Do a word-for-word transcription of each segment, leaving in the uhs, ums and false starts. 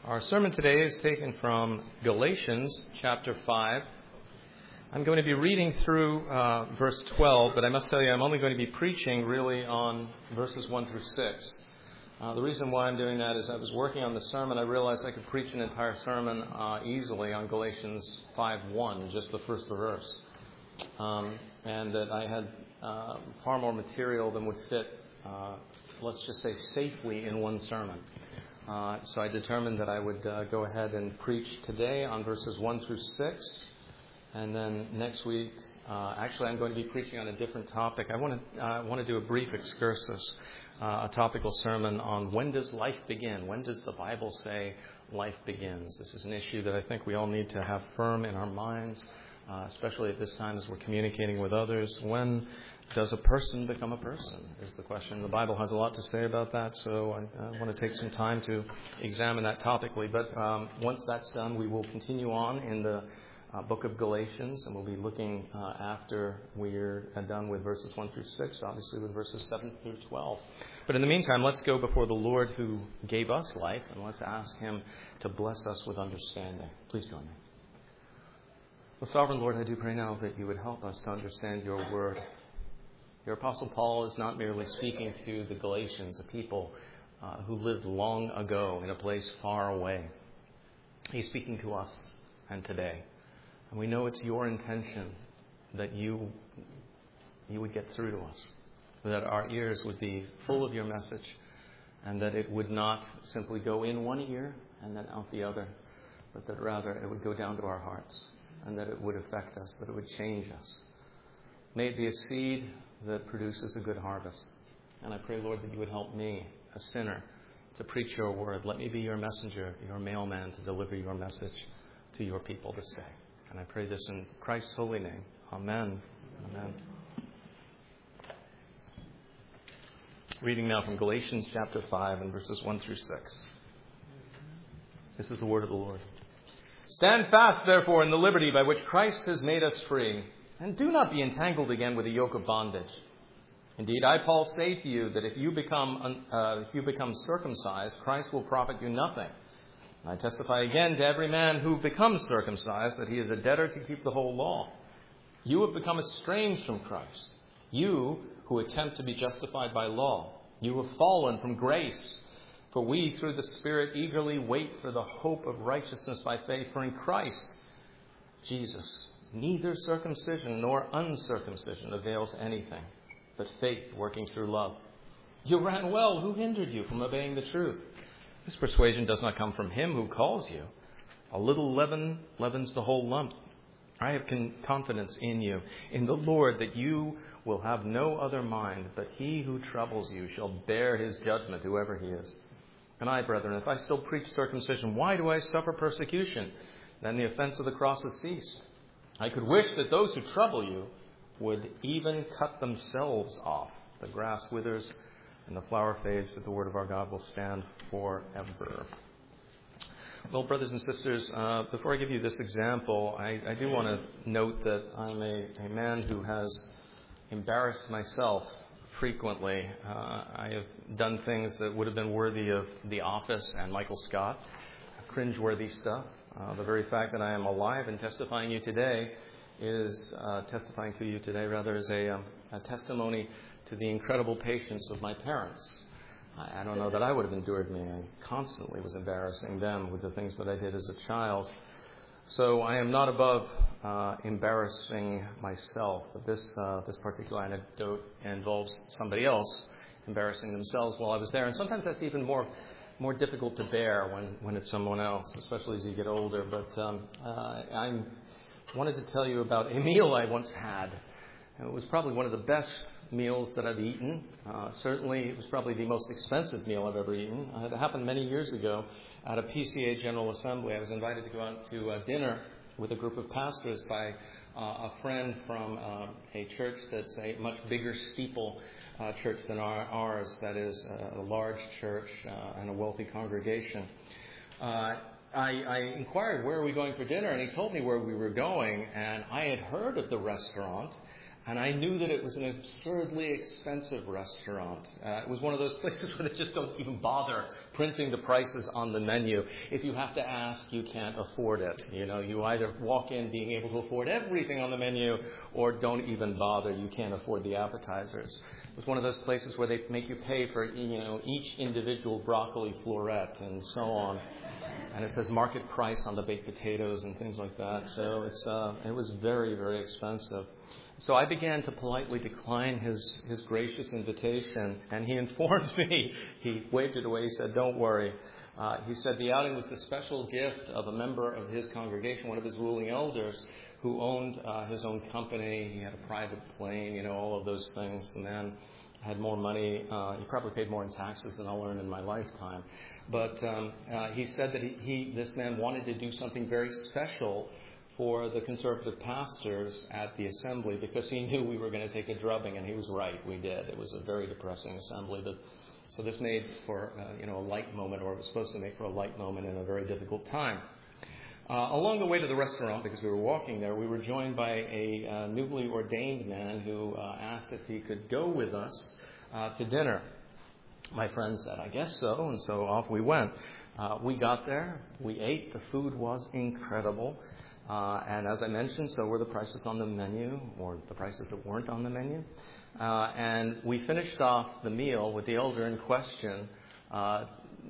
Our sermon today is taken from Galatians chapter five. I'm going to be reading through uh, verse twelve, but I must tell you I'm only going to be preaching really on verses one through six. Uh, the reason why I'm doing that is I was working on the sermon. I realized I could preach an entire sermon uh, easily on Galatians five one, just the first verse, um, and that I had uh, far more material than would fit, uh, let's just say, safely in one sermon. Uh, so I determined that I would uh, go ahead and preach today on verses one through six. And then next week, uh, actually I'm going to be preaching on a different topic. I want to uh, want to do a brief excursus, uh, a topical sermon on when does life begin? When does the Bible say life begins? This is an issue that I think we all need to have firm in our minds, uh, especially at this time as we're communicating with others. When does a person become a person is the question. The Bible has a lot to say about that, so I, I want to take some time to examine that topically. But um, once that's done, we will continue on in the uh, book of Galatians, and we'll be looking uh, after we're done with verses one through six, obviously with verses seven through twelve. But in the meantime, let's go before the Lord who gave us life, and let's ask Him to bless us with understanding. Please join me. Well, Sovereign Lord, I do pray now that you would help us to understand your word. Your Apostle Paul is not merely speaking to the Galatians, a people uh, who lived long ago in a place far away. He's speaking to us and today. And we know it's your intention that you, you would get through to us, that our ears would be full of your message, and that it would not simply go in one ear and then out the other, but that rather it would go down to our hearts, and that it would affect us, that it would change us. May it be a seed that produces a good harvest. And I pray, Lord, that you would help me, a sinner, to preach your word. Let me be your messenger, your mailman, to deliver your message to your people this day. And I pray this in Christ's holy name. Amen. Amen. Reading now from Galatians chapter five and verses one through six. This is the word of the Lord. Stand fast, therefore, in the liberty by which Christ has made us free. And do not be entangled again with a yoke of bondage. Indeed, I, Paul, say to you that if you become uh, if you become circumcised, Christ will profit you nothing. And I testify again to every man who becomes circumcised that he is a debtor to keep the whole law. You have become estranged from Christ, you who attempt to be justified by law. You have fallen from grace. For we, through the Spirit, eagerly wait for the hope of righteousness by faith. For in Christ Jesus, neither circumcision nor uncircumcision avails anything, but faith working through love. You ran well. Who hindered you from obeying the truth? This persuasion does not come from him who calls you. A little leaven leavens the whole lump. I have con- confidence in you, in the Lord, that you will have no other mind, but he who troubles you shall bear his judgment, whoever he is. And I, brethren, if I still preach circumcision, why do I suffer persecution? Then the offense of the cross has ceased. I could wish that those who trouble you would even cut themselves off. The grass withers and the flower fades, but the word of our God will stand forever. Well, brothers and sisters, uh, before I give you this example, I, I do want to note that I'm a, a man who has embarrassed myself frequently. Uh, I have done things that would have been worthy of The Office and Michael Scott, cringeworthy stuff. Uh, the very fact that I am alive and testifying you today is uh, testifying to you today rather is a, um, a testimony to the incredible patience of my parents. I, I don't know that I would have endured me. I constantly was embarrassing them with the things that I did as a child. So I am not above uh, embarrassing myself. But this uh, this particular anecdote involves somebody else embarrassing themselves while I was there, and sometimes that's even more. more difficult to bear when, when it's someone else, especially as you get older. But um, uh, I wanted to tell you about a meal I once had. It was probably one of the best meals that I've eaten. Uh, certainly, it was probably the most expensive meal I've ever eaten. Uh, it happened many years ago at a P C A General Assembly. I was invited to go out to uh, dinner with a group of pastors by uh, a friend from uh, a church that's a much bigger steeple Uh, church than our, ours, that is uh, a large church uh, and a wealthy congregation. Uh, I, I inquired, where are we going for dinner? And he told me where we were going, and I had heard of the restaurant And I knew that it was an absurdly expensive restaurant. Uh, it was one of those places where they just don't even bother printing the prices on the menu. If you have to ask, you can't afford it. You know, you either walk in being able to afford everything on the menu, or don't even bother. You can't afford the appetizers. It was one of those places where they make you pay for, you know, each individual broccoli floret and so on. And it says market price on the baked potatoes and things like that. So it's uh, it was very, very expensive. So I began to politely decline his, his gracious invitation, and he informed me, he waved it away, he said, don't worry. Uh, he said the outing was the special gift of a member of his congregation, one of his ruling elders, who owned uh, his own company. He had a private plane, you know, all of those things. The man had more money. Uh, he probably paid more in taxes than I'll earn in my lifetime. But um, uh, he said that he, he, this man wanted to do something very special for the conservative pastors at the assembly, because he knew we were going to take a drubbing, and he was right. We did. It was a very depressing assembly. But, so this made for uh, you know a light moment, or it was supposed to make for a light moment in a very difficult time. Uh, along the way to the restaurant, because we were walking there, we were joined by a uh, newly ordained man who uh, asked if he could go with us uh, to dinner. My friend said, I guess so, and so off we went. Uh, we got there. We ate. The food was incredible. Uh, and as I mentioned, so were the prices on the menu, or the prices that weren't on the menu. Uh, and we finished off the meal with the elder in question uh,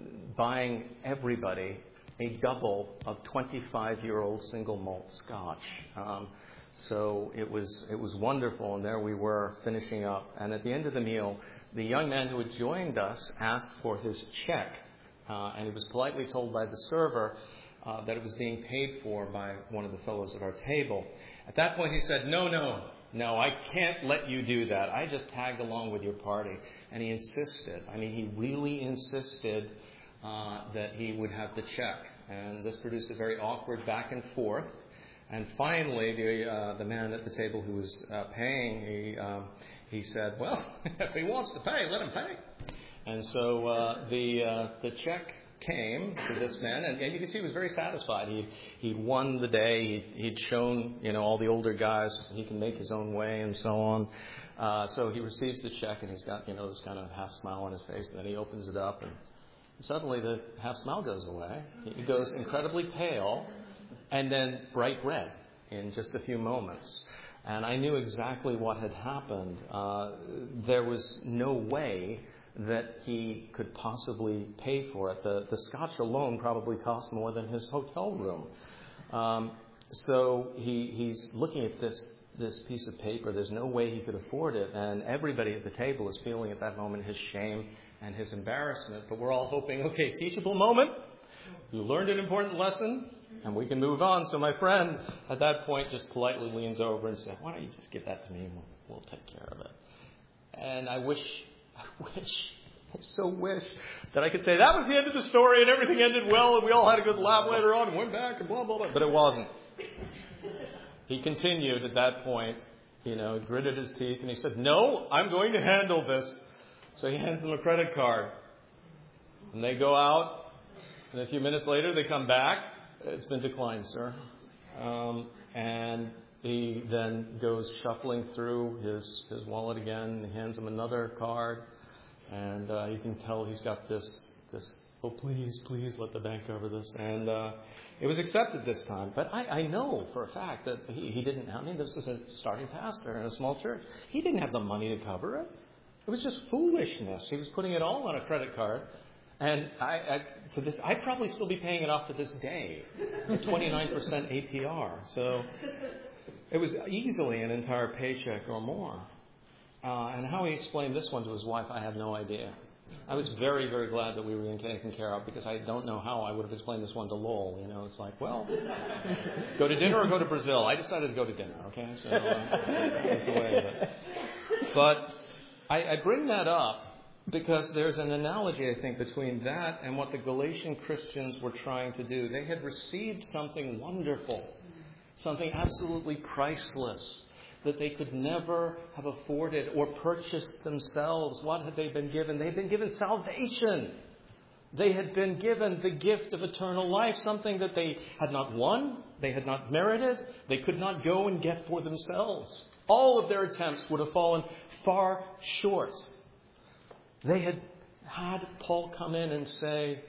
buying everybody a double of twenty-five-year-old single malt scotch. Um, so it was it was wonderful, and there we were finishing up. And at the end of the meal, the young man who had joined us asked for his check, uh, and he was politely told by the server Uh, that it was being paid for by one of the fellows at our table. At that point, he said, no, no, no, I can't let you do that. I just tagged along with your party. And he insisted. I mean, he really insisted uh, that he would have the check. And this produced a very awkward back and forth. And finally, the uh, the man at the table who was uh, paying, he um, he said, well, if he wants to pay, let him pay. And so uh, the uh, the check came to this man, and, and you can see he was very satisfied. He he'd won the day. He, he'd shown, you know, all the older guys he can make his own way and so on. Uh, so he receives the check, and he's got, you know, this kind of half smile on his face. And then he opens it up, and suddenly the half smile goes away. He goes incredibly pale, and then bright red in just a few moments. And I knew exactly what had happened. Uh, there was no way that he could possibly pay for it. The, the scotch alone probably cost more than his hotel room. Um, so he, he's looking at this, this piece of paper. There's no way he could afford it. And everybody at the table is feeling at that moment his shame and his embarrassment. But we're all hoping, okay, teachable moment. You learned an important lesson, and we can move on. So my friend at that point just politely leans over and says, why don't you just give that to me, and we'll, we'll take care of it. And I wish... I wish, I so wish that I could say that was the end of the story and everything ended well and we all had a good laugh later on and went back and blah, blah, blah. But it wasn't. He continued at that point, you know, gritted his teeth, and he said, no, I'm going to handle this. So he hands them a credit card. And they go out, and a few minutes later they come back. It's been declined, sir. Um, and he then goes shuffling through his, his wallet again. He hands him another card. And uh, you can tell he's got this, this, oh, please, please let the bank cover this. And uh, it was accepted this time. But I, I know for a fact that he, he didn't, I mean, this was a starting pastor in a small church. He didn't have the money to cover it. It was just foolishness. He was putting it all on a credit card. And I, I, to this, I'd probably still be paying it off to this day, at twenty-nine percent A P R. So it was easily an entire paycheck or more. Uh, and how he explained this one to his wife, I have no idea. I was very, very glad that we were being taken care of, because I don't know how I would have explained this one to Lowell. You know, it's like, well, go to dinner or go to Brazil. I decided to go to dinner, okay? So uh, that's the way of it. But I, I bring that up because there's an analogy, I think, between that and what the Galatian Christians were trying to do. They had received something wonderful, something absolutely priceless, that they could never have afforded or purchased themselves. What had they been given? They had been given salvation. They had been given the gift of eternal life, something that they had not won, they had not merited, they could not go and get for themselves. All of their attempts would have fallen far short. They had had Paul come in and say,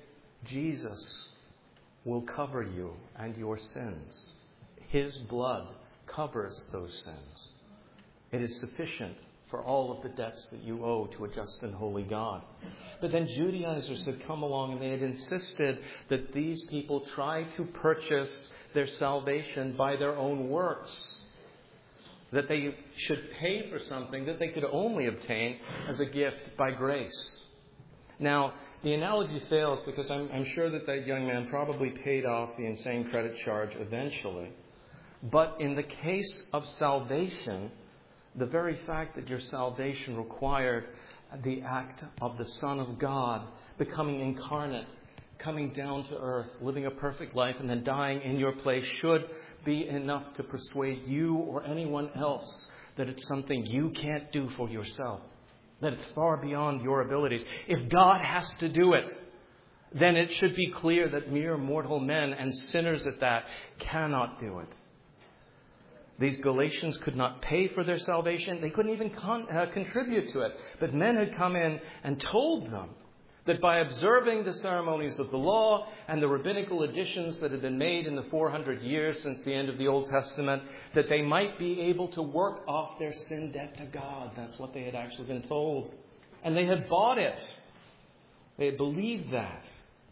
Jesus will cover you and your sins. His blood covers those sins. It is sufficient for all of the debts that you owe to a just and holy God. But then Judaizers had come along and they had insisted that these people try to purchase their salvation by their own works. That they should pay for something that they could only obtain as a gift by grace. Now, the analogy fails because I'm, I'm sure that that young man probably paid off the insane credit charge eventually. But in the case of salvation, the very fact that your salvation required the act of the Son of God becoming incarnate, coming down to earth, living a perfect life, and then dying in your place should be enough to persuade you or anyone else that it's something you can't do for yourself, that it's far beyond your abilities. If God has to do it, then it should be clear that mere mortal men, and sinners at that, cannot do it. These Galatians could not pay for their salvation. They couldn't even con- uh, contribute to it. But men had come in and told them that by observing the ceremonies of the law and the rabbinical additions that had been made in the four hundred years since the end of the Old Testament, that they might be able to work off their sin debt to God. That's what they had actually been told. And they had bought it. They had believed that.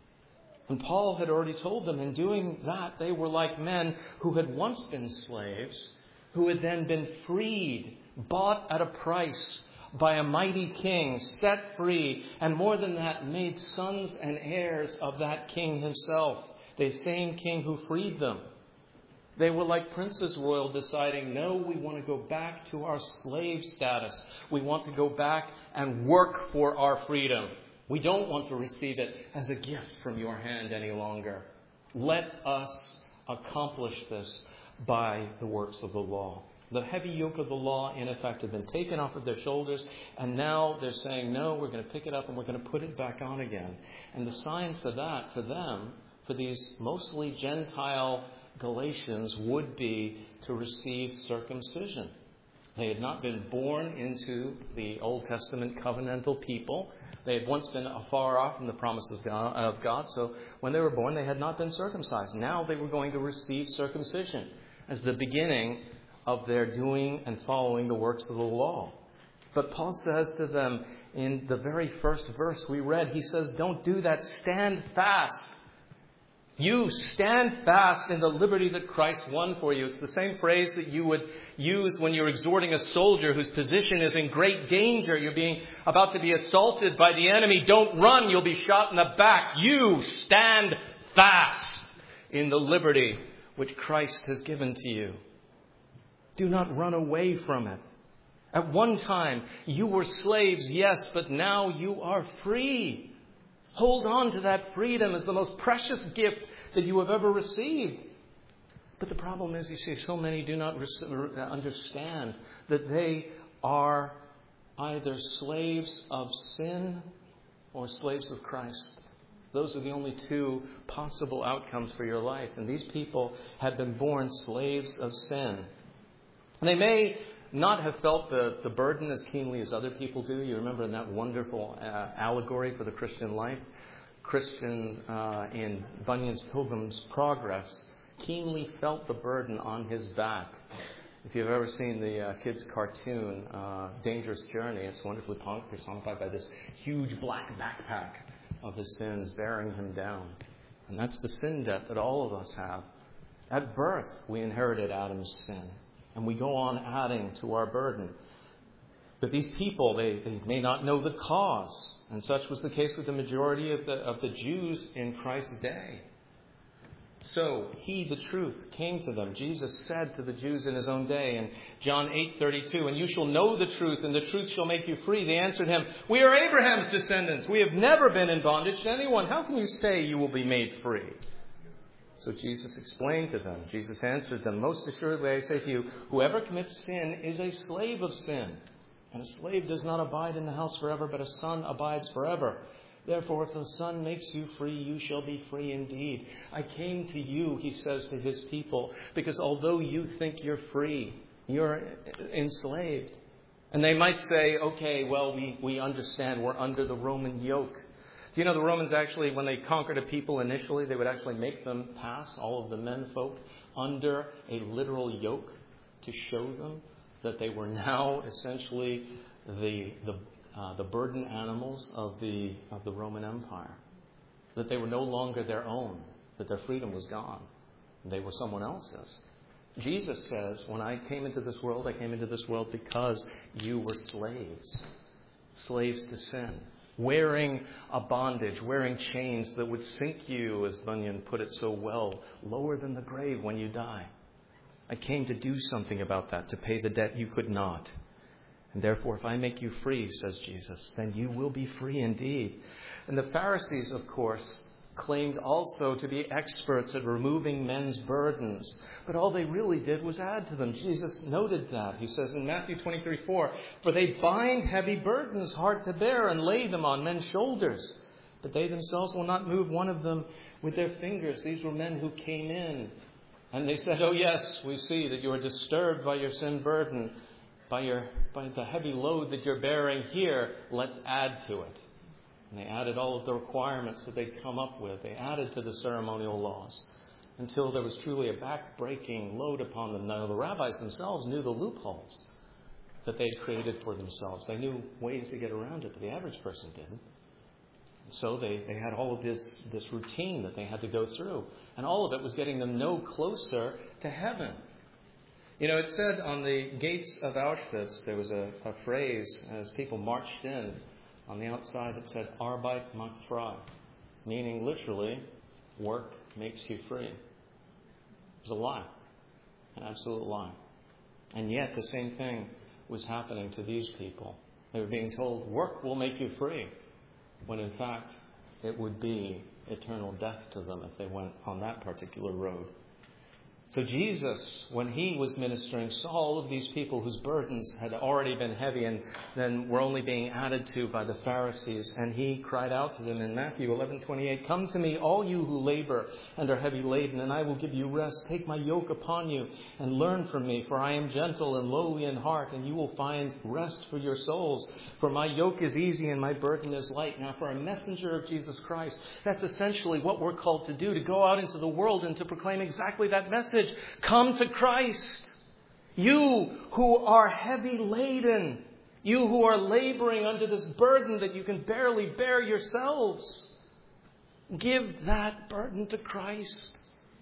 And Paul had already told them in doing that, they were like men who had once been slaves, who had then been freed, bought at a price by a mighty king, set free, and more than that, made sons and heirs of that king himself, the same king who freed them. They were like princes royal deciding, no, we want to go back to our slave status. We want to go back and work for our freedom. We don't want to receive it as a gift from your hand any longer. Let us accomplish this by the works of the law. The heavy yoke of the law, in effect, had been taken off of their shoulders, and now they're saying, no, we're going to pick it up and we're going to put it back on again. And the sign for that, for them, for these mostly Gentile Galatians, would be to receive circumcision. They had not been born into the Old Testament covenantal people. They had once been afar off from the promises of God, so when they were born, they had not been circumcised. Now they were going to receive circumcision as the beginning of their doing and following the works of the law. But Paul says to them in the very first verse we read, he says, don't do that, stand fast. You stand fast in the liberty that Christ won for you. It's the same phrase that you would use when you're exhorting a soldier whose position is in great danger. You're being about to be assaulted by the enemy. Don't run, you'll be shot in the back. You stand fast in the liberty which Christ has given to you. Do not run away from it. At one time, you were slaves, yes, but now you are free. Hold on to that freedom as the most precious gift that you have ever received. But the problem is, you see, so many do not understand that they are either slaves of sin or slaves of Christ. Those are the only two possible outcomes for your life. And these people had been born slaves of sin. And they may not have felt the, the burden as keenly as other people do. You remember in that wonderful uh, allegory for the Christian life, Christian uh, in Bunyan's Pilgrim's Progress keenly felt the burden on his back. If you've ever seen the uh, kids' cartoon, uh, Dangerous Journey, it's wonderfully personified by this huge black backpack of his sins bearing him down. And that's the sin debt that all of us have. At birth, we inherited Adam's sin. And we go on adding to our burden. But these people, they, they may not know the cause. And such was the case with the majority of the, of the Jews in Christ's day. So, he, the truth, came to them. Jesus said to the Jews in his own day in John eight thirty-two, and you shall know the truth, and the truth shall make you free. They answered him, we are Abraham's descendants. We have never been in bondage to anyone. How can you say you will be made free? So Jesus explained to them. Jesus answered them, most assuredly I say to you, whoever commits sin is a slave of sin. And a slave does not abide in the house forever, but a son abides forever. Therefore, if the Son makes you free, you shall be free indeed. I came to you, he says to his people, because although you think you're free, You're enslaved. And they might say, okay, well, we, we understand we're under the Roman yoke. Do you know the Romans actually, when they conquered a people initially, they would actually make them pass, all of the menfolk, under a literal yoke to show them that they were now essentially the the uh, the burden animals of the of the Roman Empire. That they were no longer their own, that their freedom was gone. They were someone else's. Jesus says, when I came into this world, I came into this world because you were slaves. Slaves to sin. Wearing a bondage, wearing chains that would sink you, as Bunyan put it so well, lower than the grave when you die. I came to do something about that, to pay the debt you could not. And therefore, if I make you free, says Jesus, then you will be free indeed. And the Pharisees, of course, claimed also to be experts at removing men's burdens. But all they really did was add to them. Jesus noted that. He says in Matthew twenty-three four, for they bind heavy burdens hard to bear and lay them on men's shoulders. But they themselves will not move one of them with their fingers. These were men who came in. And they said, oh yes, we see that you are disturbed by your sin burden, by your by the heavy load that you're bearing here. Let's add to it. And they added all of the requirements that they'd come up with. They added to the ceremonial laws until there was truly a back-breaking load upon them. Now, the rabbis themselves knew the loopholes that they'd created for themselves. They knew ways to get around it, but the average person didn't. So they, they had all of this, this routine that they had to go through. And all of it was getting them no closer to heaven. You know, it said on the gates of Auschwitz, there was a, a phrase as people marched in. On the outside it said, Arbeit macht frei, meaning literally, work makes you free. It was a lie, an absolute lie. And yet the same thing was happening to these people. They were being told, work will make you free, when in fact it would be eternal death to them if they went on that particular road. So Jesus, when he was ministering, saw all of these people whose burdens had already been heavy and then were only being added to by the Pharisees. And he cried out to them in Matthew eleven twenty-eight, come to me, all you who labor and are heavy laden, and I will give you rest. Take my yoke upon you and learn from me, for I am gentle and lowly in heart, and you will find rest for your souls. For my yoke is easy and my burden is light. Now, for a messenger of Jesus Christ, that's essentially what we're called to do, to go out into the world and to proclaim exactly that message. Come to Christ. You who are heavy laden. You who are laboring under this burden that you can barely bear yourselves. Give that burden to Christ.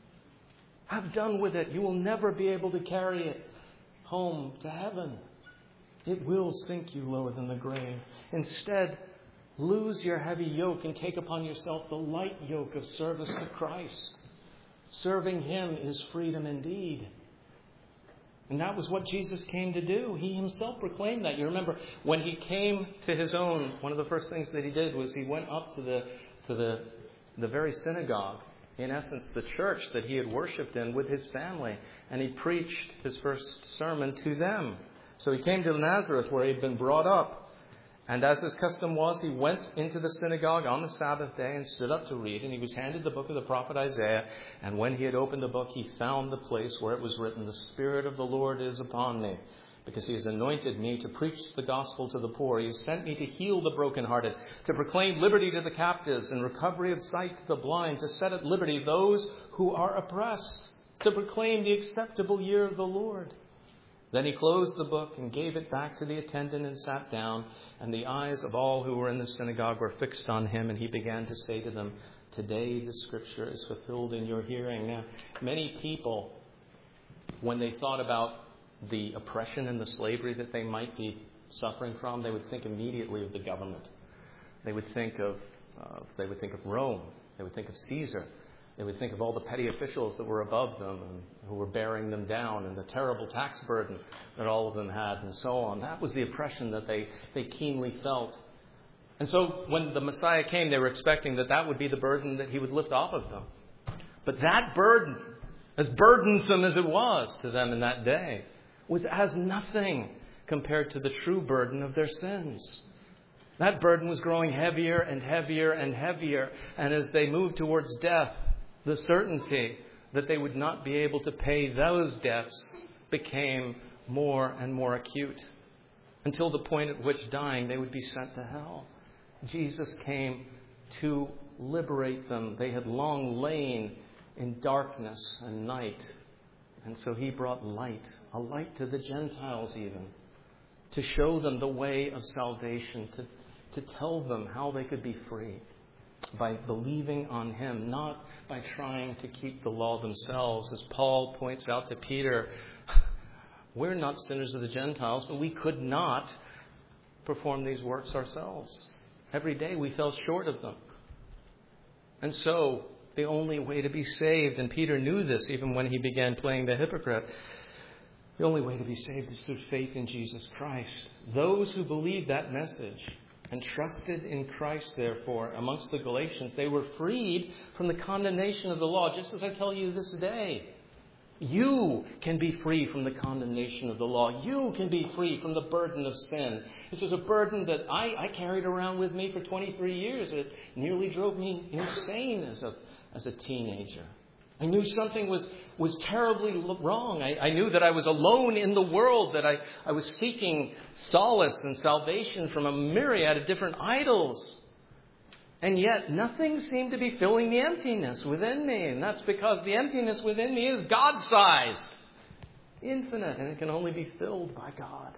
Have done with it. You will never be able to carry it home to heaven. It will sink you lower than the grave. Instead, lose your heavy yoke and take upon yourself the light yoke of service to Christ. Serving him is freedom indeed. And that was what Jesus came to do. He himself proclaimed that. You remember, when he came to his own, one of the first things that he did was he went up to the to the, the very synagogue, in essence the church that he had worshipped in with his family, and he preached his first sermon to them. So he came to Nazareth where he had been brought up. And as his custom was, he went into the synagogue on the Sabbath day and stood up to read. And he was handed the book of the prophet Isaiah. And when he had opened the book, he found the place where it was written, the Spirit of the Lord is upon me, because he has anointed me to preach the gospel to the poor. He has sent me to heal the brokenhearted, to proclaim liberty to the captives and recovery of sight to the blind, to set at liberty those who are oppressed, to proclaim the acceptable year of the Lord. Then he closed the book and gave it back to the attendant and sat down. And the eyes of all who were in the synagogue were fixed on him. And he began to say to them, today the scripture is fulfilled in your hearing. Now, many people, when they thought about the oppression and the slavery that they might be suffering from, they would think immediately of the government. They would think of, uh, they would think of Rome. They would think of Caesar. They would think of all the petty officials that were above them and who were bearing them down, and the terrible tax burden that all of them had, and so on. That was the oppression that they, they keenly felt. And so when the Messiah came, they were expecting that that would be the burden that he would lift off of them. But that burden, as burdensome as it was to them in that day, was as nothing compared to the true burden of their sins. That burden was growing heavier and heavier and heavier. And as they moved towards death, the certainty that they would not be able to pay those debts became more and more acute, until the point at which dying they would be sent to hell. Jesus came to liberate them. They had long lain in darkness and night. And so he brought light, a light to the Gentiles even, to show them the way of salvation, to, to tell them how they could be free by believing on him, not by trying to keep the law themselves. As Paul points out to Peter, we're not sinners of the Gentiles, but we could not perform these works ourselves. Every day we fell short of them. And so the only way to be saved, and Peter knew this even when he began playing the hypocrite, the only way to be saved is through faith in Jesus Christ. Those who believed that message and trusted in Christ, therefore, amongst the Galatians, they were freed from the condemnation of the law, just as I tell you this day. You can be free from the condemnation of the law. You can be free from the burden of sin. This was a burden that I, I carried around with me for twenty-three years. It nearly drove me insane as a, as a teenager. I knew something was, was terribly wrong. I, I knew that I was alone in the world, that I, I was seeking solace and salvation from a myriad of different idols. And yet nothing seemed to be filling the emptiness within me. And that's because the emptiness within me is God-sized, infinite, and it can only be filled by God.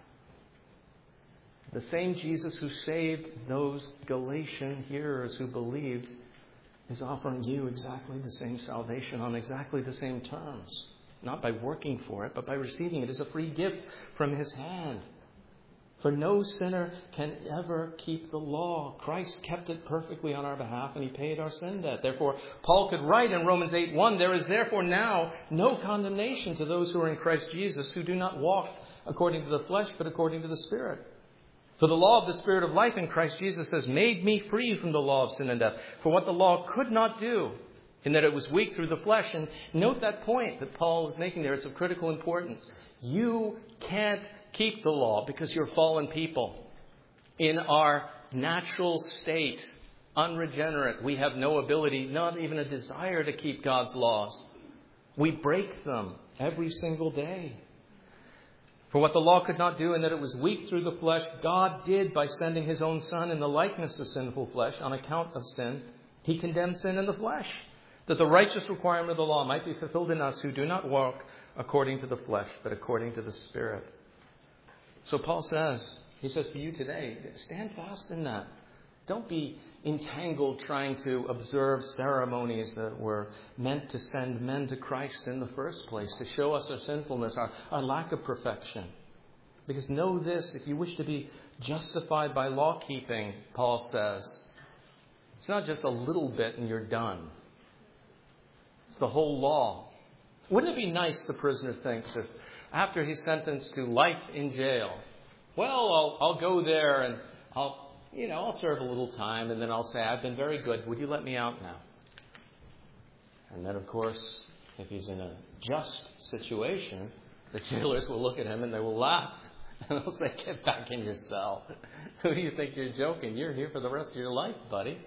The same Jesus who saved those Galatian hearers who believed is offering you exactly the same salvation on exactly the same terms. Not by working for it, but by receiving it as a free gift from his hand. For no sinner can ever keep the law. Christ kept it perfectly on our behalf, and he paid our sin debt. Therefore, Paul could write in Romans eight one, there is therefore now no condemnation to those who are in Christ Jesus, who do not walk according to the flesh, but according to the Spirit. For the law of the Spirit of life in Christ Jesus has made me free from the law of sin and death. For what the law could not do, in that it was weak through the flesh. And note that point that Paul is making there. It's of critical importance. You can't keep the law because you're fallen people. In our natural state, unregenerate, we have no ability, not even a desire to keep God's laws. We break them every single day. For what the law could not do, in that it was weak through the flesh, God did by sending his own Son in the likeness of sinful flesh on account of sin. He condemned sin in the flesh, that the righteous requirement of the law might be fulfilled in us who do not walk according to the flesh, but according to the Spirit. So Paul says, he says to you today, stand fast in that. Don't be entangled trying to observe ceremonies that were meant to send men to Christ in the first place, to show us our sinfulness, our, our lack of perfection. Because know this, if you wish to be justified by law keeping, Paul says, it's not just a little bit and you're done. It's the whole law. Wouldn't it be nice, the prisoner thinks, if after he's sentenced to life in jail, well, I'll, I'll go there and I'll, you know, I'll serve a little time and then I'll say, I've been very good. Would you let me out now? And then, of course, if he's in a just situation, the jailers will look at him and they will laugh. And they'll say, get back in your cell. Who do you think you're joking? You're here for the rest of your life, buddy.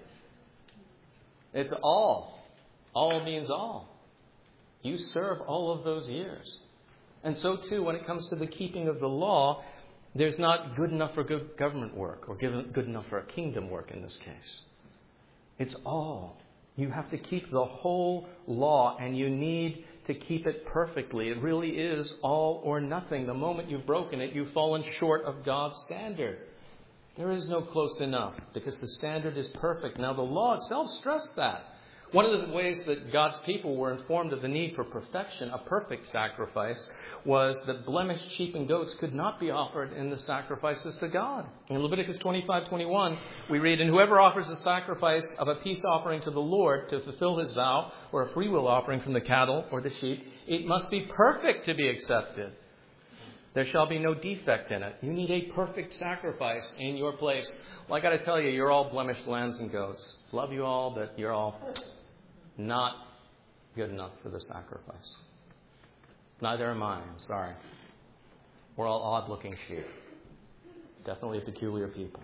It's all. All means all. You serve all of those years. And so, too, when it comes to the keeping of the law, there's not good enough for good government work or good enough for a kingdom work in this case. It's all. You have to keep the whole law, and you need to keep it perfectly. It really is all or nothing. The moment you've broken it, you've fallen short of God's standard. There is no close enough because the standard is perfect. Now, the law itself stressed that. One of the ways that God's people were informed of the need for perfection, a perfect sacrifice, was that blemished sheep and goats could not be offered in the sacrifices to God. In Leviticus twenty-five twenty-one, we read, and whoever offers a sacrifice of a peace offering to the Lord to fulfill his vow, or a freewill offering from the cattle or the sheep, it must be perfect to be accepted. There shall be no defect in it. You need a perfect sacrifice in your place. Well, I got to tell you, you're all blemished lambs and goats. Love you all, but you're all not good enough for the sacrifice. Neither am I. I'm sorry. We're all odd-looking sheep. Definitely a peculiar people.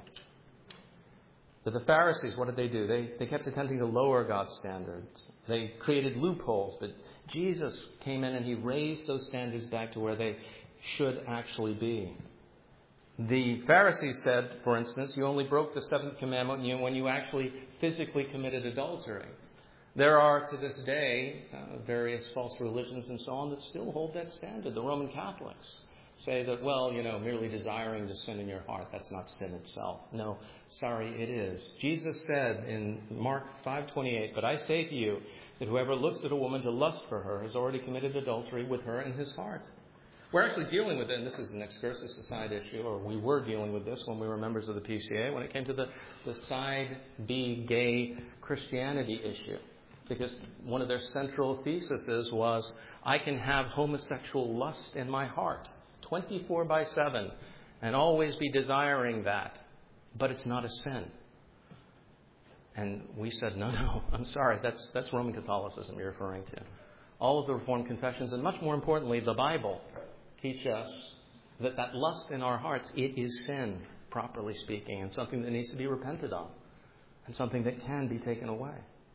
But the Pharisees, what did they do? They, they kept attempting to lower God's standards. They created loopholes. But Jesus came in and he raised those standards back to where they should actually be. The Pharisees said, for instance, you only broke the seventh commandment when you actually physically committed adultery. There are, to this day, uh, various false religions and so on that still hold that standard. The Roman Catholics say that, well, you know, merely desiring to sin in your heart, that's not sin itself. No, sorry, it is. Jesus said in Mark five twenty-eight, but I say to you that whoever looks at a woman to lust for her has already committed adultery with her in his heart. We're actually dealing with it, and this is an excursus aside issue, or we were dealing with this when we were members of the P C A, when it came to the, the side B gay Christianity issue. Because one of their central theses was, I can have homosexual lust in my heart, twenty-four by seven, and always be desiring that, but it's not a sin. And we said, no, no, I'm sorry, that's that's Roman Catholicism you're referring to. All of the Reformed confessions, and much more importantly, the Bible, teach us that that lust in our hearts, it is sin, properly speaking, and something that needs to be repented of, and something that can be taken away.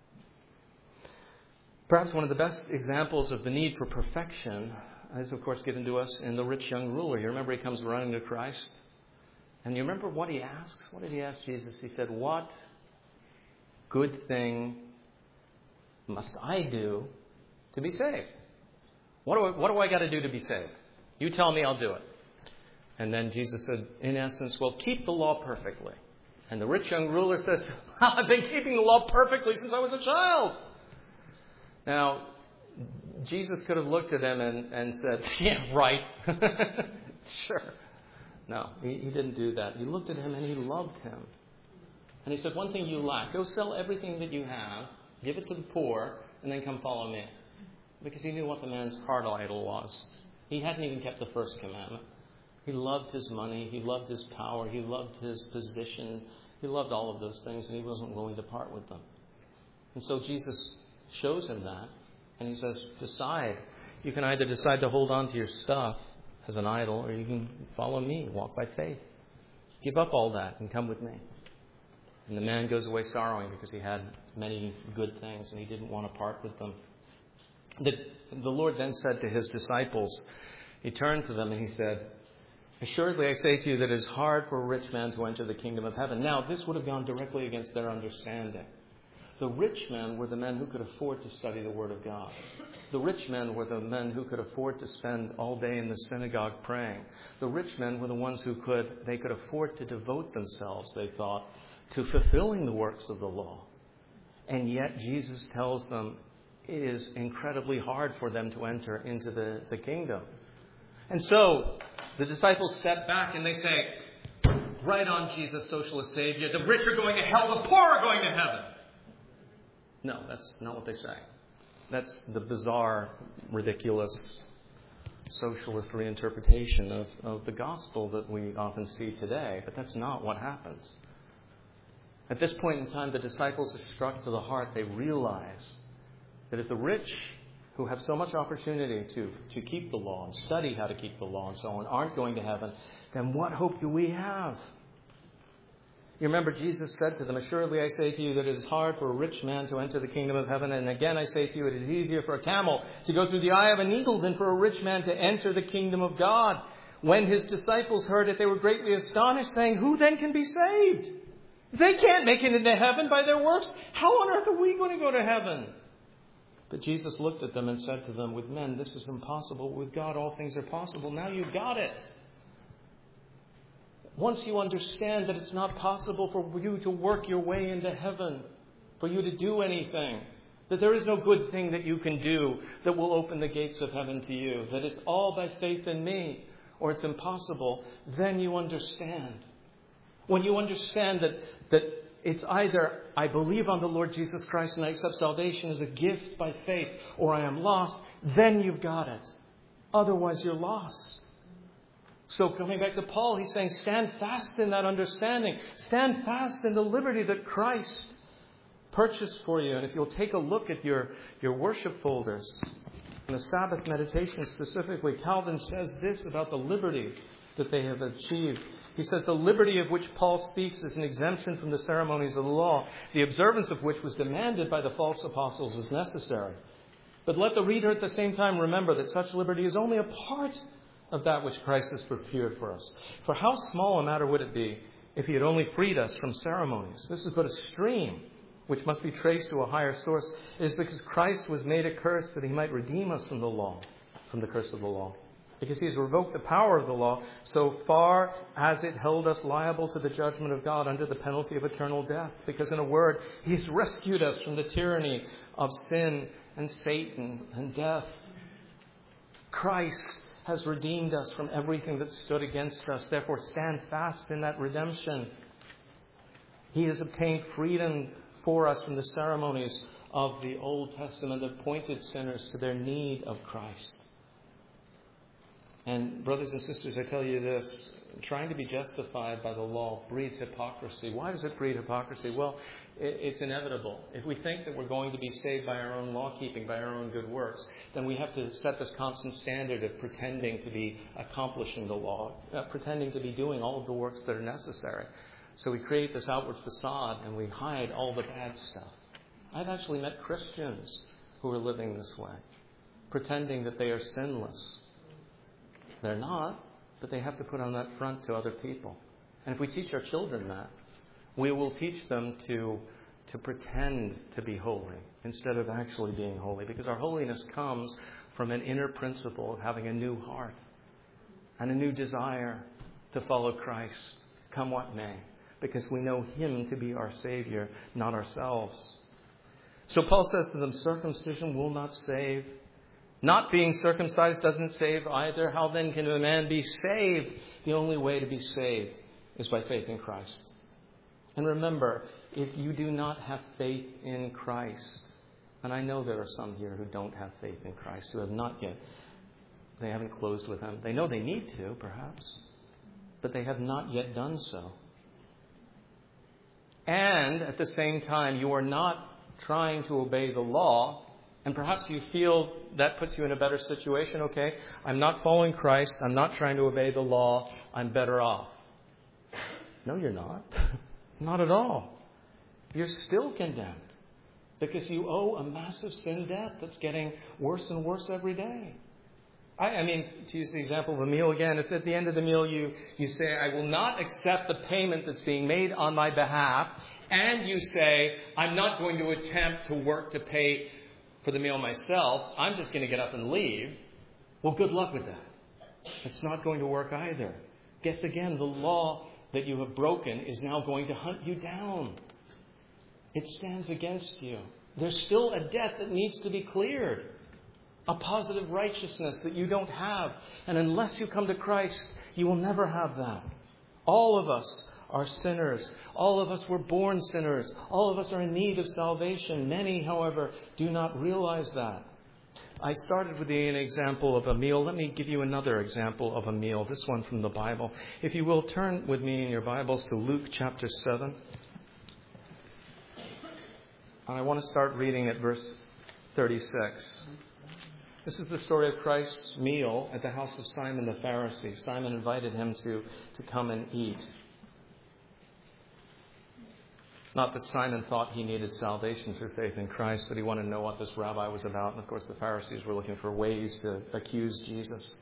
Perhaps one of the best examples of the need for perfection is, of course, given to us in the rich young ruler. You remember he comes running to Christ, and you remember what he asks? What did he ask Jesus? He said, what good thing must I do to be saved? What do I, what do I got to do to be saved? You tell me, I'll do it. And then Jesus said, in essence, well, keep the law perfectly. And the rich young ruler says, I've been keeping the law perfectly since I was a child. Now, Jesus could have looked at him and, and said, yeah, right. Sure. No, he, he didn't do that. He looked at him and he loved him. And he said, one thing you lack, go sell everything that you have, give it to the poor, and then come follow me. Because he knew what the man's heart idol was. He hadn't even kept the first commandment. He loved his money. He loved his power. He loved his position. He loved all of those things, and he wasn't willing to part with them. And so Jesus shows him that, and he says, decide. You can either decide to hold on to your stuff as an idol, or you can follow me, walk by faith. Give up all that and come with me. And the man goes away sorrowing because he had many good things, and he didn't want to part with them. The, the Lord then said to his disciples, he turned to them and he said, assuredly I say to you that it is hard for a rich man to enter the kingdom of heaven. Now, this would have gone directly against their understanding. The rich men were the men who could afford to study the Word of God. The rich men were the men who could afford to spend all day in the synagogue praying. The rich men were the ones who could, they could afford to devote themselves, they thought, to fulfilling the works of the law. And yet Jesus tells them it is incredibly hard for them to enter into the, the kingdom. And so the disciples step back and they say, right on, Jesus, socialist savior. The rich are going to hell, the poor are going to heaven. No, that's not what they say. That's the bizarre, ridiculous, socialist reinterpretation of, of the gospel that we often see today. But that's not what happens. At this point in time, the disciples are struck to the heart. They realize that if the rich, who have so much opportunity to, to keep the law and study how to keep the law and so on, aren't going to heaven, then what hope do we have? You remember Jesus said to them, assuredly I say to you that it is hard for a rich man to enter the kingdom of heaven. And again I say to you, it is easier for a camel to go through the eye of a needle than for a rich man to enter the kingdom of God. When his disciples heard it, they were greatly astonished, saying, who then can be saved? They can't make it into heaven by their works. How on earth are we going to go to heaven? But Jesus looked at them and said to them, with men this is impossible. With God all things are possible. Now you've got it. Once you understand that it's not possible for you to work your way into heaven, for you to do anything, that there is no good thing that you can do that will open the gates of heaven to you, that it's all by faith in me, or it's impossible, then you understand. When you understand that, that it's either I believe on the Lord Jesus Christ and I accept salvation as a gift by faith, or I am lost, then you've got it. Otherwise you're lost. So coming back to Paul, he's saying stand fast in that understanding. Stand fast in the liberty that Christ purchased for you. And if you'll take a look at your, your worship folders, in the Sabbath meditation specifically, Calvin says this about the liberty that they have achieved. He says the liberty of which Paul speaks is an exemption from the ceremonies of the law, the observance of which was demanded by the false apostles as necessary. But let the reader at the same time remember that such liberty is only a part of that which Christ has prepared for us. For how small a matter would it be if he had only freed us from ceremonies? This is but a stream which must be traced to a higher source. It is because Christ was made a curse that he might redeem us from the law, from the curse of the law. Because he has revoked the power of the law so far as it held us liable to the judgment of God under the penalty of eternal death. Because in a word, he has rescued us from the tyranny of sin and Satan and death. Christ has redeemed us from everything that stood against us. Therefore, stand fast in that redemption. He has obtained freedom for us from the ceremonies of the Old Testament that pointed sinners to their need of Christ. And brothers and sisters, I tell you this, trying to be justified by the law breeds hypocrisy. Why does it breed hypocrisy? Well, it's inevitable. If we think that we're going to be saved by our own law keeping, by our own good works, then we have to set this constant standard of pretending to be accomplishing the law, uh, pretending to be doing all of the works that are necessary. So we create this outward facade and we hide all the bad stuff. I've actually met Christians who are living this way, pretending that they are sinless. They're not, but they have to put on that front to other people. And if we teach our children that, we will teach them to, to pretend to be holy instead of actually being holy. Because our holiness comes from an inner principle of having a new heart and a new desire to follow Christ, come what may. Because we know him to be our Savior, not ourselves. So Paul says to them, circumcision will not save. Not being circumcised doesn't save either. How then can a man be saved? The only way to be saved is by faith in Christ. And remember, if you do not have faith in Christ, and I know there are some here who don't have faith in Christ, who have not yet, they haven't closed with him. They know they need to, perhaps, but they have not yet done so. And at the same time, you are not trying to obey the law. And perhaps you feel that puts you in a better situation. Okay, I'm not following Christ. I'm not trying to obey the law. I'm better off. No, you're not. Not at all. You're still condemned because you owe a massive sin debt that's getting worse and worse every day. I, I mean, to use the example of a meal again, if at the end of the meal you, you say, I will not accept the payment that's being made on my behalf, and you say, I'm not going to attempt to work to pay for the meal myself, I'm just going to get up and leave. Well, good luck with that. It's not going to work either. Guess again, the law that you have broken is now going to hunt you down. It stands against you. There's still a debt that needs to be cleared. A positive righteousness that you don't have. And unless you come to Christ, you will never have that. All of us are sinners. All of us were born sinners. All of us are in need of salvation. Many, however, do not realize that. I started with an example of a meal. Let me give you another example of a meal, this one from the Bible. If you will, turn with me in your Bibles to Luke chapter seven. And I want to start reading at verse thirty-six. This is the story of Christ's meal at the house of Simon the Pharisee. Simon invited him to, to come and eat. Not that Simon thought he needed salvation through faith in Christ, but he wanted to know what this rabbi was about. And of course, the Pharisees were looking for ways to accuse Jesus.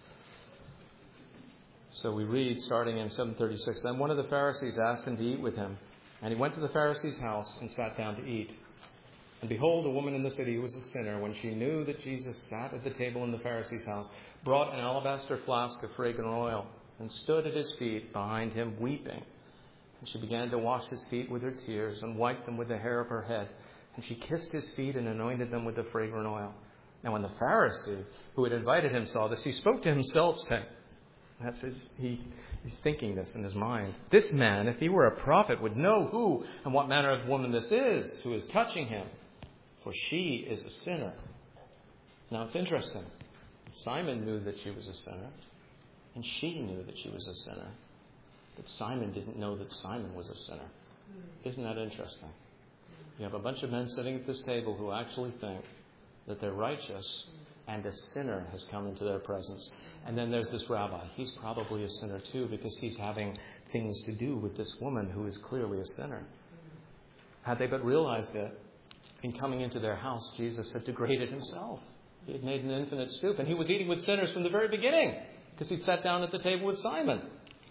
So we read, starting in seven thirty-six, Then one of the Pharisees asked him to eat with him. And he went to the Pharisee's house and sat down to eat. And behold, a woman in the city who was a sinner, when she knew that Jesus sat at the table in the Pharisee's house, brought an alabaster flask of fragrant oil and stood at his feet behind him, weeping. And she began to wash his feet with her tears and wiped them with the hair of her head. And she kissed his feet and anointed them with the fragrant oil. Now when the Pharisee who had invited him saw this, he spoke to himself, saying, that's his, he, he's thinking this in his mind. This man, if he were a prophet, would know who and what manner of woman this is who is touching him. For she is a sinner. Now it's interesting. Simon knew that she was a sinner. And she knew that she was a sinner. But Simon didn't know that Simon was a sinner. Isn't that interesting? You have a bunch of men sitting at this table who actually think that they're righteous and a sinner has come into their presence. And then there's this rabbi. He's probably a sinner too because he's having things to do with this woman who is clearly a sinner. Had they but realized it, in coming into their house, Jesus had degraded himself. He had made an infinite stoop and he was eating with sinners from the very beginning. because he'd sat down at the table with Simon.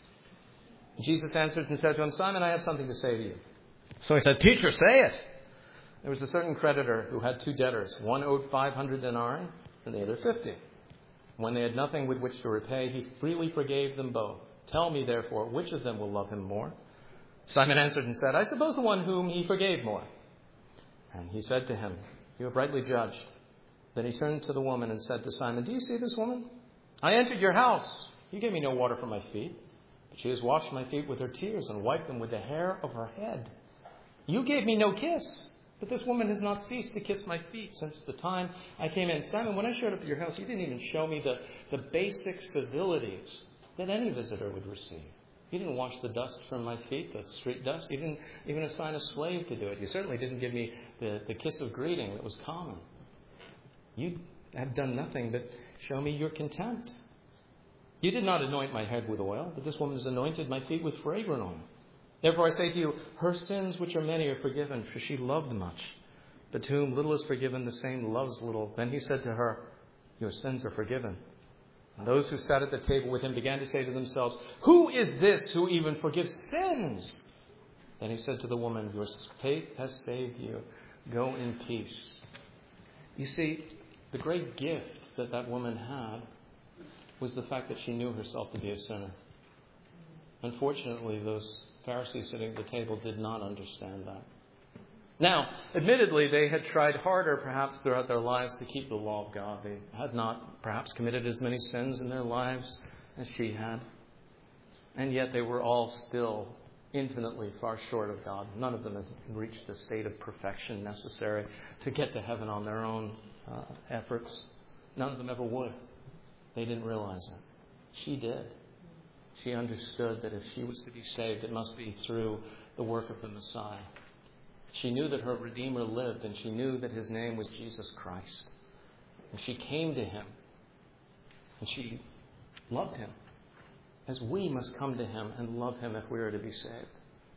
Jesus answered and said to him, Simon, I have something to say to you. So he said, Teacher, say it. There was a certain creditor who had two debtors. One owed five hundred denarii and the other fifty. When they had nothing with which to repay, he freely forgave them both. Tell me, therefore, which of them will love him more? Simon answered and said, I suppose the one whom he forgave more. And he said to him, You have rightly judged. Then he turned to the woman and said to Simon, Do you see this woman? I entered your house. You gave me no water for my feet, but she has washed my feet with her tears and wiped them with the hair of her head. You gave me no kiss, but this woman has not ceased to kiss my feet since the time I came in. Simon, when I showed up at your house, you didn't even show me the, the basic civilities that any visitor would receive. You didn't wash the dust from my feet, the street dust. You didn't even assign a slave to do it. You certainly didn't give me the, the kiss of greeting that was common. You have done nothing but show me your contempt. You did not anoint my head with oil, but this woman has anointed my feet with fragrant oil. Therefore I say to you, her sins, which are many, are forgiven, for she loved much. But to whom little is forgiven, the same loves little. Then he said to her, Your sins are forgiven. And those who sat at the table with him began to say to themselves, Who is this who even forgives sins? Then he said to the woman, Your faith has saved you. Go in peace. You see, the great gift that that woman had was the fact that she knew herself to be a sinner. Unfortunately, those Pharisees sitting at the table did not understand that. Now, admittedly, they had tried harder perhaps throughout their lives to keep the law of God. They had not perhaps committed as many sins in their lives as she had. And yet they were all still infinitely far short of God. None of them had reached the state of perfection necessary to get to heaven on their own uh, efforts. None of them ever would. They didn't realize it. She did. She understood that if she was to be saved, it must be through the work of the Messiah. She knew that her Redeemer lived, and she knew that his name was Jesus Christ. And she came to him, and she loved him, as we must come to him and love him if we are to be saved.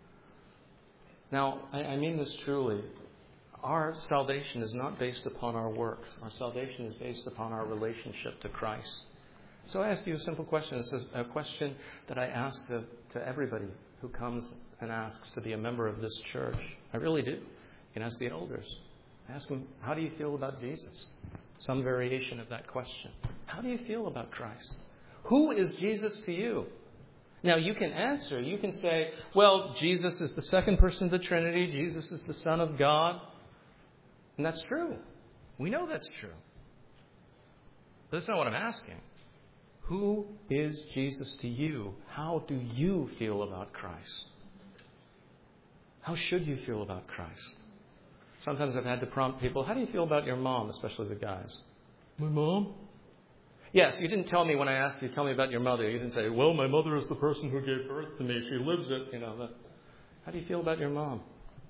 Now, I, I mean this truly. Our salvation is not based upon our works. Our salvation is based upon our relationship to Christ. So I ask you a simple question. This is a question that I ask to, to everybody who comes and asks to be a member of this church. I really do. You can ask the elders. Ask them, how do you feel about Jesus? Some variation of that question. How do you feel about Christ? Who is Jesus to you? Now, you can answer. You can say, well, Jesus is the second person of the Trinity. Jesus is the Son of God. And that's true. We know that's true. But that's not what I'm asking. Who is Jesus to you? How do you feel about Christ? How should you feel about Christ? Sometimes I've had to prompt people, how do you feel about your mom, especially the guys? My mom? Yes, you didn't tell me when I asked you, tell me about your mother. You didn't say, well, my mother is the person who gave birth to me. She lives it, you know. That. How do you feel about your mom?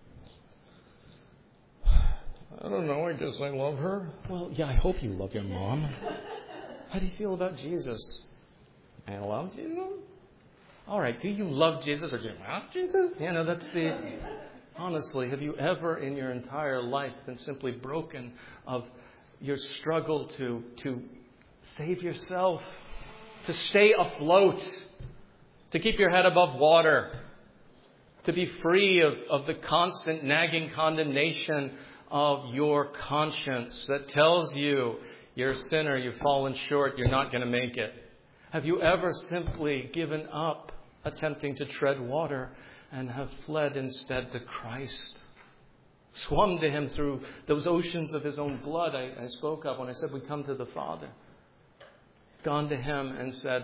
I don't know. I guess I love her. Well, yeah, I hope you love your mom. How do you feel about Jesus? I love Jesus. All right, do you love Jesus or do you love Jesus? You know, that's the... Honestly, have you ever in your entire life been simply broken of your struggle to, to save yourself, to stay afloat, to keep your head above water, to be free of, of the constant nagging condemnation of your conscience that tells you you're a sinner, you've fallen short, you're not going to make it? Have you ever simply given up attempting to tread water and have fled instead to Christ? Swum to him through those oceans of his own blood I, I spoke of when I said we come to the Father. Gone to him and said,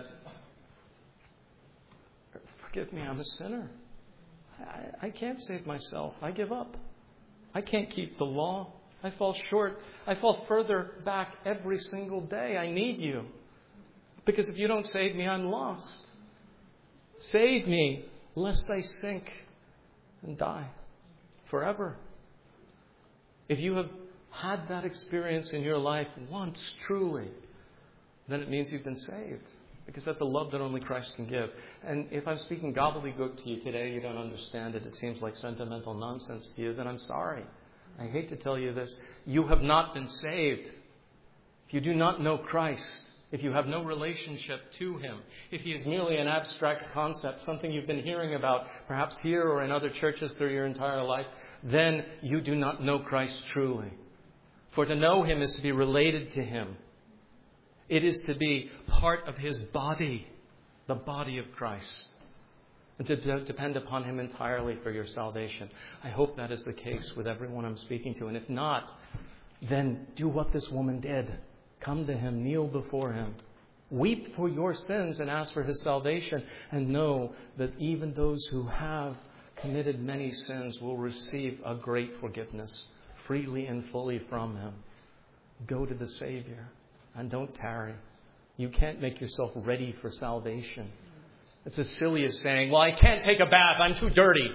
forgive me, I'm a sinner. I, I can't save myself. I give up. I can't keep the law. I fall short. I fall further back every single day. I need you. Because if you don't save me, I'm lost. Save me, lest I sink and die forever. If you have had that experience in your life once, truly, then it means you've been saved. Because that's a love that only Christ can give. And if I'm speaking gobbledygook to you today, you don't understand it, it seems like sentimental nonsense to you, then I'm sorry. I hate to tell you this. You have not been saved. If you do not know Christ, if you have no relationship to Him, if He is merely an abstract concept, something you've been hearing about, perhaps here or in other churches through your entire life, then you do not know Christ truly. For to know Him is to be related to Him. It is to be part of His body, the body of Christ, and to depend upon Him entirely for your salvation. I hope that is the case with everyone I'm speaking to. And if not, then do what this woman did. Come to Him, kneel before Him, weep for your sins and ask for His salvation, and know that even those who have committed many sins will receive a great forgiveness freely and fully from Him. Go to the Savior and don't tarry. You can't make yourself ready for salvation. It's as silly as saying, well, I can't take a bath, I'm too dirty.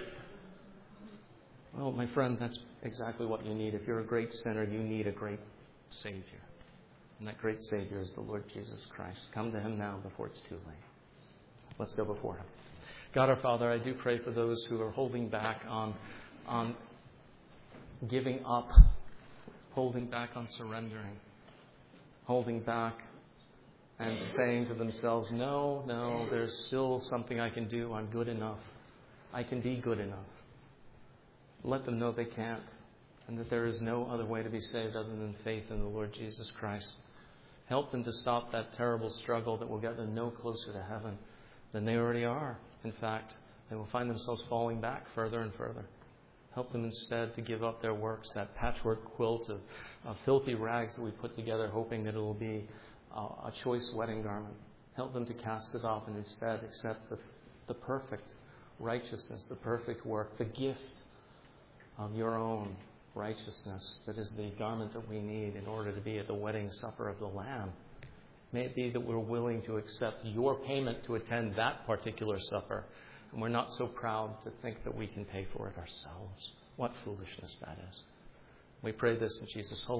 Well, my friend, that's exactly what you need. If you're a great sinner, you need a great Savior. And that great Savior is the Lord Jesus Christ. Come to Him now before it's too late. Let's go before Him. God our Father, I do pray for those who are holding back on, on giving up, holding back on surrendering, holding back and saying to themselves, no, no, there's still something I can do. I'm good enough. I can be good enough. Let them know they can't, and that there is no other way to be saved other than faith in the Lord Jesus Christ. Help them to stop that terrible struggle that will get them no closer to heaven than they already are. In fact, they will find themselves falling back further and further. Help them instead to give up their works, that patchwork quilt of, of filthy rags that we put together, hoping that it will be a, a choice wedding garment. Help them to cast it off and instead accept the, the perfect righteousness, the perfect work, the gift of your own righteousness that is the garment that we need in order to be at the wedding supper of the Lamb. May it be that we're willing to accept your payment to attend that particular supper, and we're not so proud to think that we can pay for it ourselves. What foolishness that is. We pray this in Jesus' holy name.